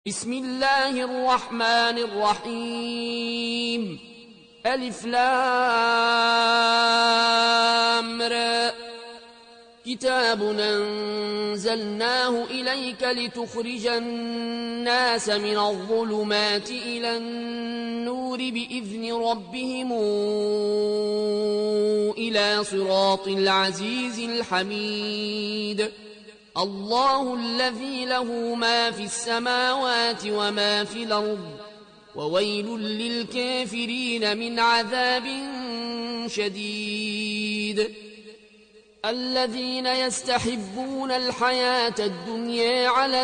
بسم الله الرحمن الرحيم ألف لام را كتاب أنزلناه إليك لتخرج الناس من الظلمات إلى النور بإذن ربهم إلى صراط العزيز الحميد الله الذي له ما في السماوات وما في الأرض وويل للكافرين من عذاب شديد الذين يستحبون الحياة الدنيا على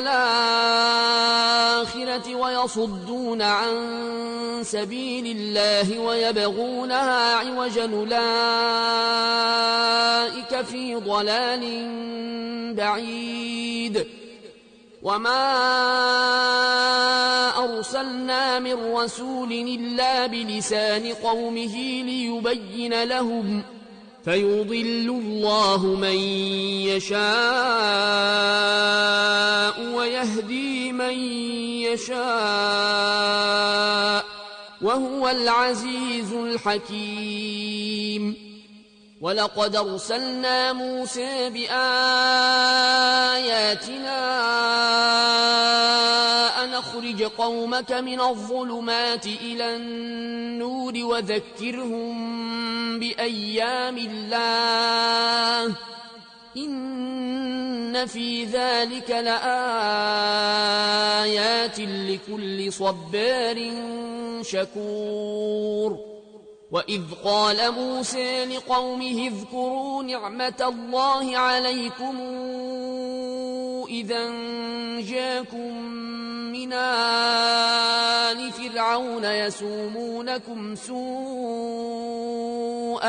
الآخرة ويصدون عن سبيل الله ويبغونها عوجا أولئك في ضلال بعيد وما أرسلنا من رسول إلا بلسان قومه ليبين لهم فيضل الله من يشاء ويهدي من يشاء وهو العزيز الحكيم ولقد أرسلنا موسى بآياتنا أن أخرج قومك من الظلمات إلى النور وذكرهم بأيام الله إن في ذلك لآيات لكل صبار شكور وإذ قال موسى لقومه اذكروا نعمة الله عليكم إذا جاكم من آل فرعون يسومونكم سوء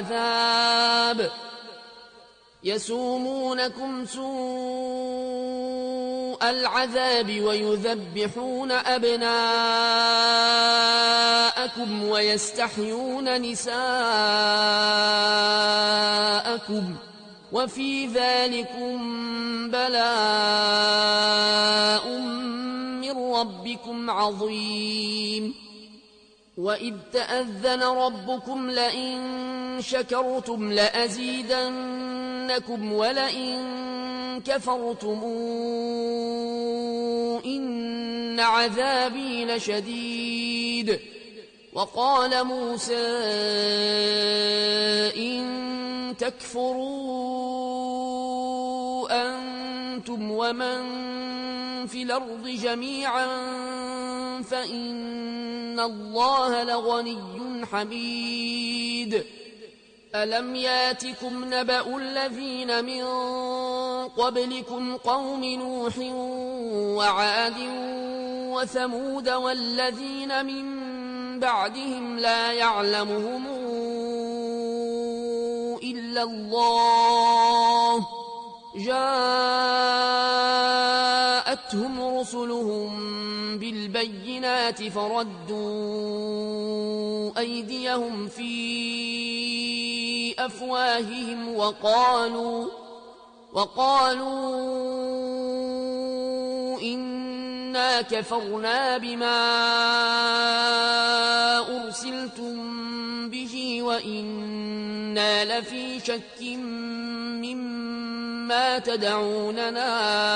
العذاب ويذبحون أبناءكم ويستحيون نساءكم وفي ذلكم بلاء من ربكم عظيم وإذ تأذن ربكم لئن شكرتم لأزيدنكم ولئن كفرتم إن عذابي لشديد وقال موسى إن تكفروا أنتم ومن في الأرض جميعا فإن الله لغني حميد ألم ياتكم نبأ الذين من قبلكم قوم نوح وعاد وثمود والذين من بعدهم لا يعلمهم إلا الله جاءتهم رسلهم بالبينات فردوا أيديهم في أفواههم وقالوا إنا كفرنا بما أرسلتم به وإنا لفي شك مما تدعوننا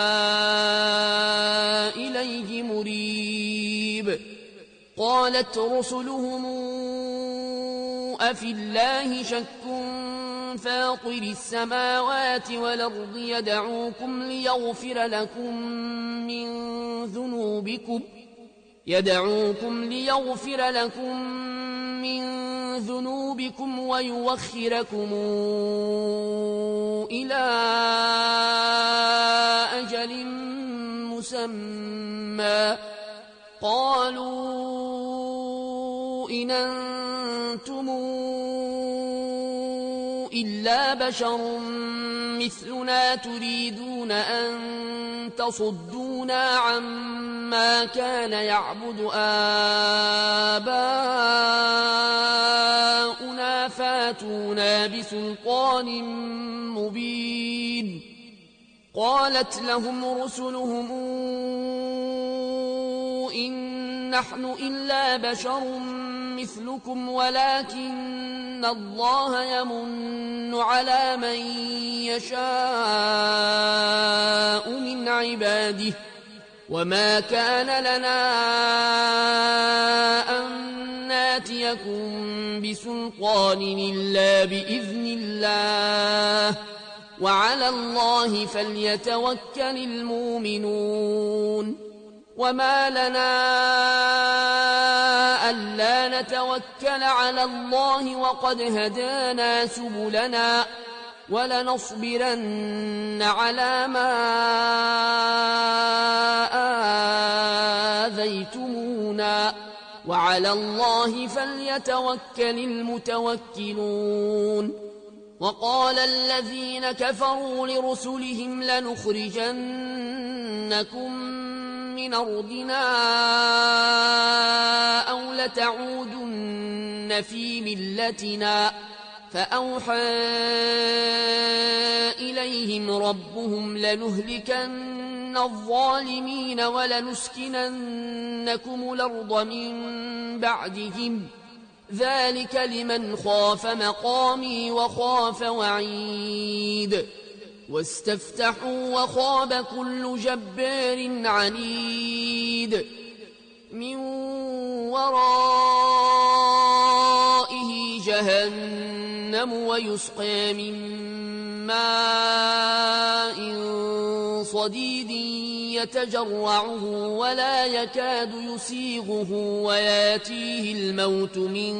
إليه مريب قالت رسلهم أفي الله شك فاطر السماوات والأرض يدعوكم ليغفر لكم من ذنوبكم ويوخركم إلى أجل مسمى قالوا إن أنتم إلا بشر مثلنا تريدون أن تصدونا عما كان يعبد آباؤنا فاتونا بسلطان مبين قالت لهم رسلهم نحن إلا بشر مثلكم ولكن الله يمن على من يشاء من عباده وما كان لنا أن ناتيكم بسلطان إلا بإذن الله وعلى الله فليتوكل المؤمنون وما لنا ألا نتوكل على الله وقد هدانا سبلنا ولنصبرن على ما آذيتمونا وعلى الله فليتوكل المتوكلون وقال الذين كفروا لرسلهم لنخرجنكم من أرضنا أو لتعودن في ملتنا فأوحى إليهم ربهم لنهلكن الظالمين ولنسكننكم الأرض من بعدهم ذلك لمن خاف مقامي وخاف وعيد واستفتحوا وخاب كل جبار عنيد من ورائه جهنم ويسقى من ماء صديد يتجرعه ولا يكاد يسيغه وياتيه الموت من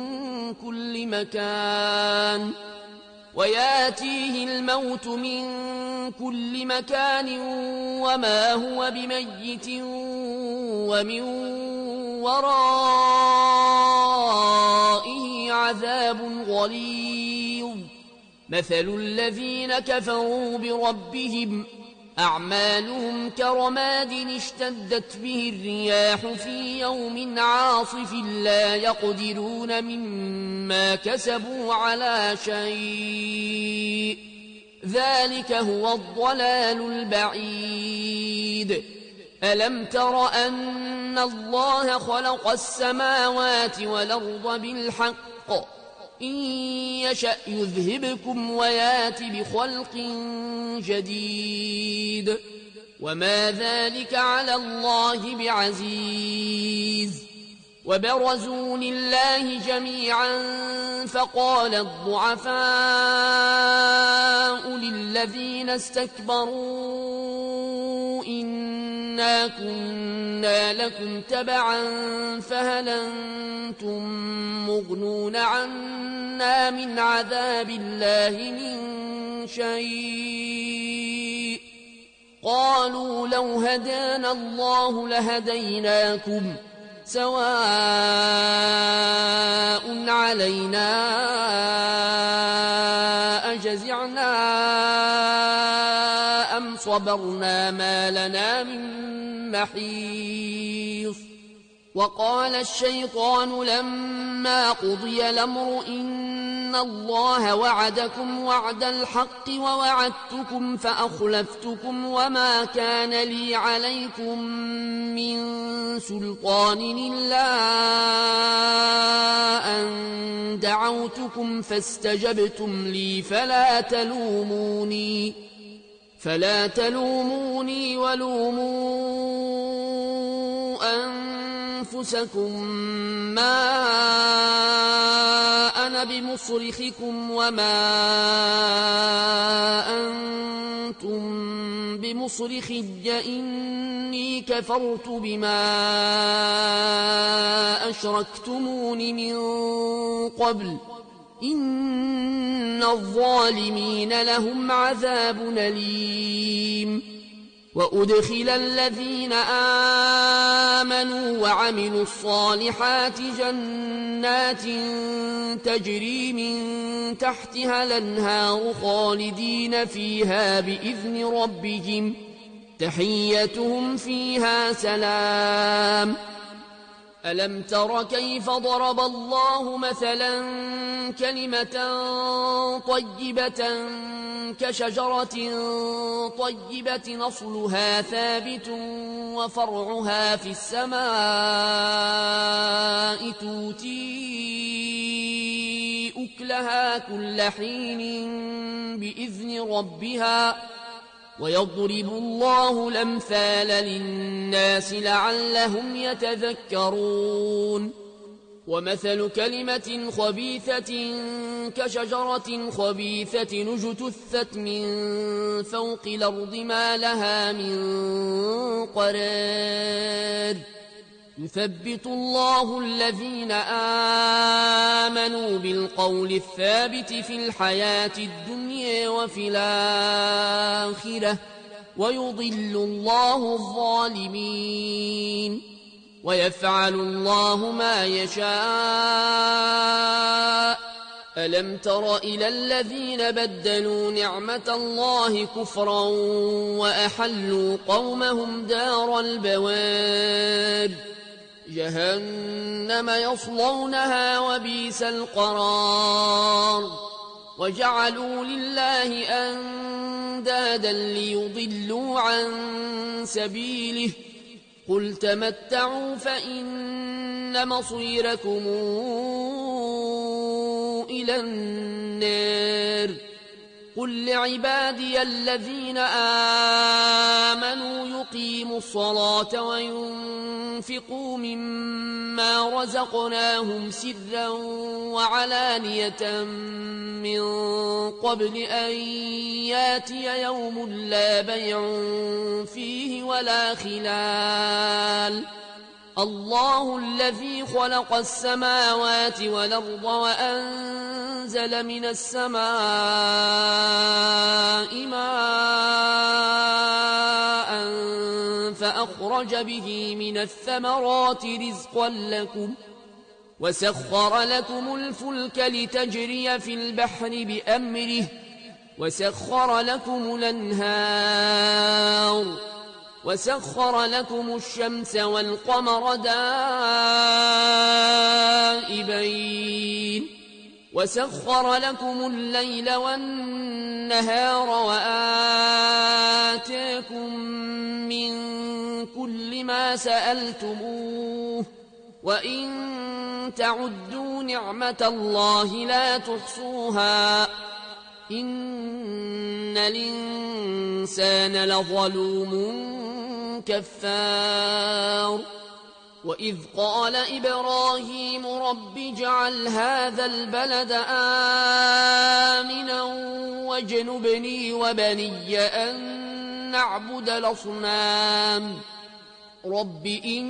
كل مكان وما هو بميت ومن ورائه عذاب غليظ مثل الذين كفروا بربهم أعمالهم كرماد اشتدت به الرياح في يوم عاصف لا يقدرون مما كسبوا على شيء ذلك هو الضلال البعيد ألم تر أن الله خلق السماوات والأرض بالحق إن يشأ يذهبكم ويات بخلق جديد وما ذلك على الله بعزيز وبرزوا لله جميعا فقال الضعفاء للذين استكبروا إنا كنا لكم تبعا فهل أنتم مغنون عنا من عذاب الله من شيء قالوا لو هدانا الله لهديناكم سواء علينا أجزعنا أم صبرنا ما لنا من محيص وقال الشيطان لما قضي الأمر إن الله وعدكم وعد الحق ووعدتكم فأخلفتكم وما كان لي عليكم من سلطان إلا أن دعوتكم فاستجبتم لي فلا تلوموني ولوموا أنفسكم ما أنا بمصرخكم وما أنتم بمصرخي إني كفرت بما أشركتمون من قبل إن الظالمين لهم عذاب أليم وأدخل الذين آمنوا وعملوا الصالحات جنات تجري من تحتها الأنهار خالدين فيها بإذن ربهم تحيتهم فيها سلام ألم تر كيف ضرب الله مثلا كلمة طيبة كشجرة طيبة أصلها ثابت وفرعها في السماء تؤتي أكلها كل حين بإذن ربها ويضرب الله الأمثال للناس لعلهم يتذكرون ومثل كلمة خبيثة كشجرة خبيثة اجتثت من فوق الأرض ما لها من قرار يثبت الله الذين آمنوا بالقول الثابت في الحياة الدنيا وفي الآخرة ويضل الله الظالمين ويفعل الله ما يشاء ألم تر إلى الذين بدلوا نعمة الله كفرا وأحلوا قومهم دار البوار جهنم يصلونها وبئس القرار وجعلوا لله أندادا ليضلوا عن سبيله قل تمتعوا فإن مصيركم إلى النار قل لعبادي الذين آمنوا يقيموا الصلاة وينفقوا مما رزقناهم سرا وعلانية من قبل أن ياتي يوم لا بيع فيه ولا خلال الله الذي خلق السماوات والأرض وأنزل من السماء ماء فأخرج به من الثمرات رزقا لكم وسخر لكم الفلك لتجري في البحر بأمره وسخر لكم الأنهار وسخر لكم الشمس والقمر دائبين وسخر لكم الليل والنهار وآتاكم من كل ما سألتموه وإن تعدوا نعمة الله لا تحصوها إن الإنسان لظلوم كفار وإذ قال إبراهيم رب اجعل هذا البلد آمنا واجنبني وبني أن نعبد الأصنام رب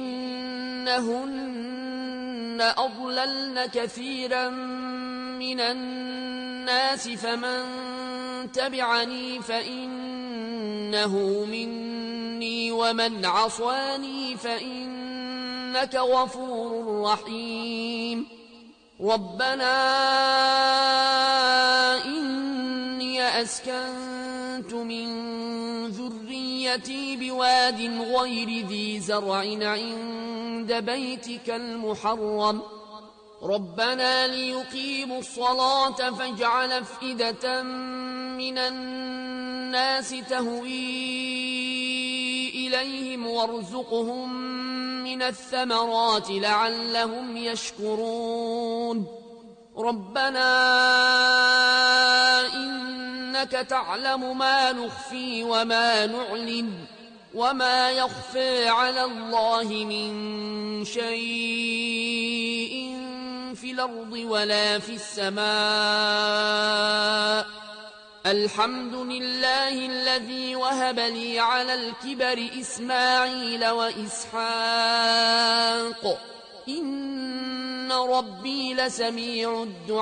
إنهن أضللن كثيرا من الناس فمن تبعني فإنه مني ومن عصاني فإنك غفور رحيم ربنا إني أسكنت من ذريتي بواد غير ذي زرع عند بيتك المحرم ربنا ليقيموا الصلاة فاجعل أفئدة من الناس تهوي إليهم وارزقهم من الثمرات لعلهم يشكرون ربنا إنك تعلم ما نخفي وما نعلن وما يخفى على الله من شيء في الأرض ولا في السماء الحمد لله الذي وهب لي على الكبر إسماعيل وإسحاق إن ربي لسميع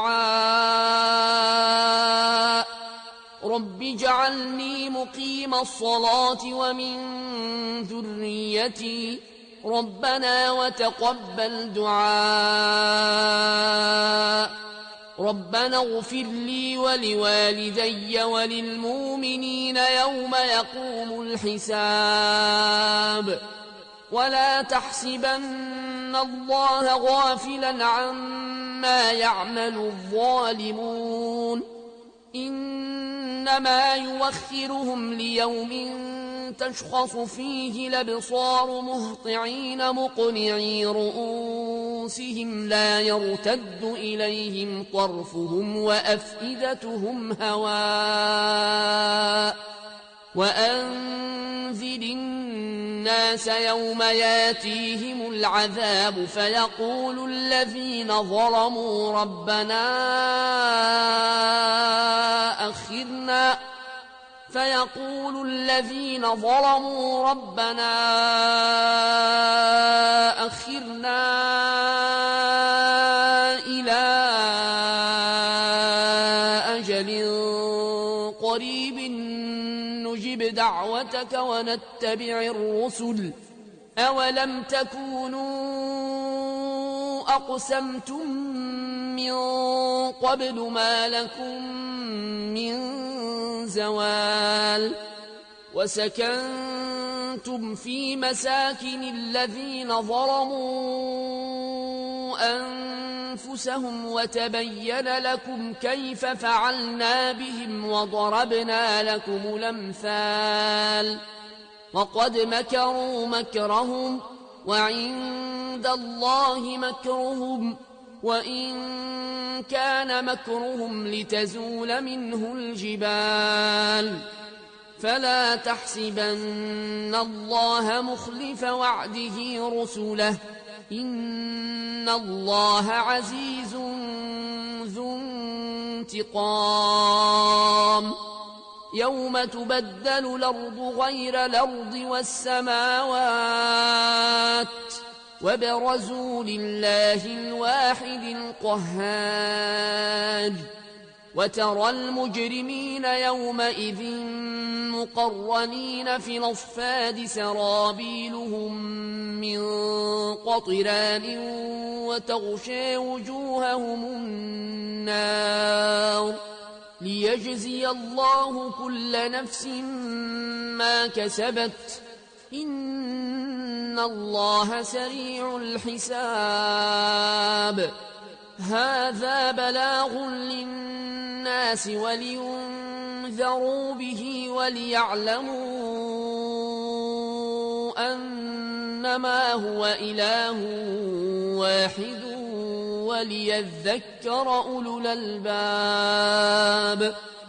الدعاء رب اجعلني مقيم الصلاة ومن ذريتي ربنا وتقبل دعاء ربنا اغفر لي ولوالدي وللمؤمنين يوم يقوم الحساب ولا تحسبن الله غافلا عما يعمل الظالمون إنما يوخرهم ليوم تشخص فيه الأبصار مهطعين مقنعي رؤوسهم لا يرتد إليهم طرفهم وأفئدتهم هواء وأنذر الناس يوم ياتيهم العذاب فيقول الذين ظلموا ربنا أخرنا إلى أجل قريب نجب دعوتك ونتبع الرسل أولم تكونوا أقسمتم من قبل ما لكم من زوال وسكنتم في مساكن الذين ظلموا أنفسهم وتبين لكم كيف فعلنا بهم وضربنا لكم الأمثال وقد مكروا مكرهم وعند الله مكرهم وإن كان مكرهم لتزول منه الجبال فلا تحسبن الله مخلف وعده رسله إن الله عزيز ذو انتقام يوم تبدل الأرض غير الأرض والسماوات وبرزوا لله الواحد القهار وترى المجرمين يومئذ مقرنين في الأصفاد سرابيلهم من قطران وتغشى وجوههم النار ليجزي الله كل نفس ما كسبت إن الله سريع الحساب هذا بلاغ للناس ولينذروا به وليعلموا أنما هو إله واحد وليذكر أولو الألباب